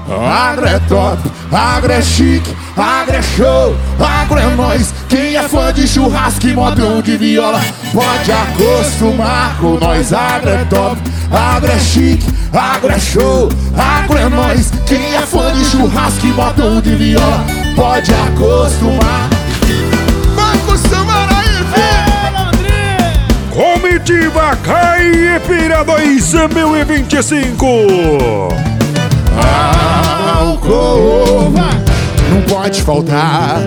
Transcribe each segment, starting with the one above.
Agro é top, agro é chique, agro é show, agro é nós. Quem é fã de churrasco e modão de viola pode acostumar com nós. Agro é top, agro é chique, agro é show, agro é nós. Quem é fã de churrasco e modão de viola pode acostumar. Vai com o Samaraí, filho! Comitiva Caipira 2025. Álcool não pode faltar,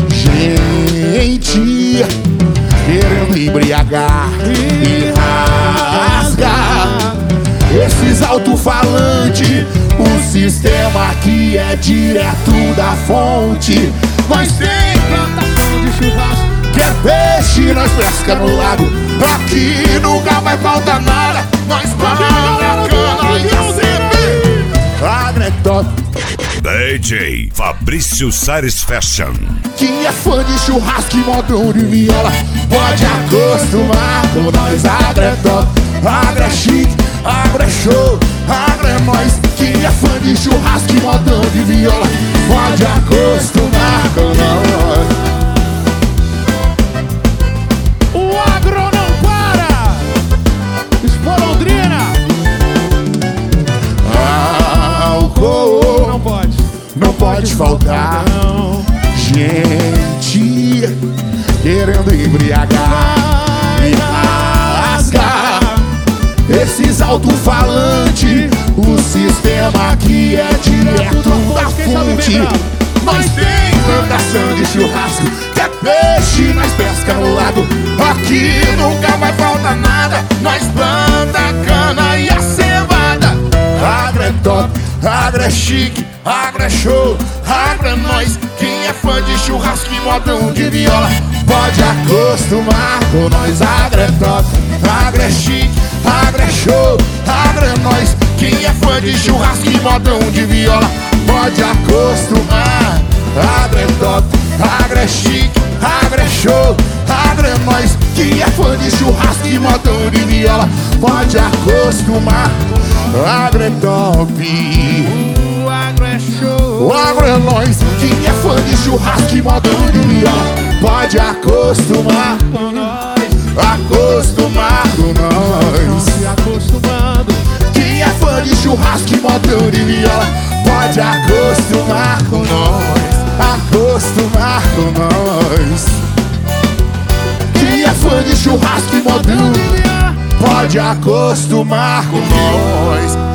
gente querendo embriagar e rasgar esses alto-falantes. O sistema aqui é direto da fonte. Nós tem plantação de churrasco, que é peixe, nós pesca no lago. Aqui nunca vai faltar nada. Nós planta cana e acende. Agro é top, DJ Fabrício Sares Fashion. quem é fã de churrasco e modão de viola pode acostumar com nós. Agro é top, agro é chique, agro é show, agro é nós. Quem é fã de churrasco e modão de viola pode acostumar com nós. O agro não para! Expo Londrina! Álcool Não pode faltar, não. gente querendo embriagar e rasgar esses alto-falantes. O sistema aqui é direto da fonte. Nós tem plantação de churrasco, que é peixe, nós pesca no lago. Aqui nunca vai faltar nada. Nós planta cana e a cevada. Agro é top, agro é chique, agro é show, agro é nós. Quem é fã de churrasco e modão de viola pode acostumar com nós. Agro é top, agro é chique, agro é show, agro é nós. Quem é fã de churrasco e modão de viola pode acostumar. Agro é top, agro é chique, agro é show, agro é nós. Quem é fã de churrasco e modão de viola pode acostumar. Agro é top, O agro é show. o agro é nós. Quem é fã de churrasco e modão de viola pode acostumar. Acostumar com nós. Se acostumando. Quem é fã de churrasco e modão de viola pode acostumar com nós. Acostumar com nós. Quem é fã de churrasco e modão pode acostumar com nós.